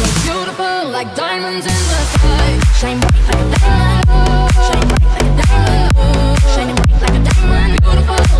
Beautiful like diamonds in the sky. Shine bright like a diamond. Shine bright like a diamond. Shining bright like a diamond. Beautiful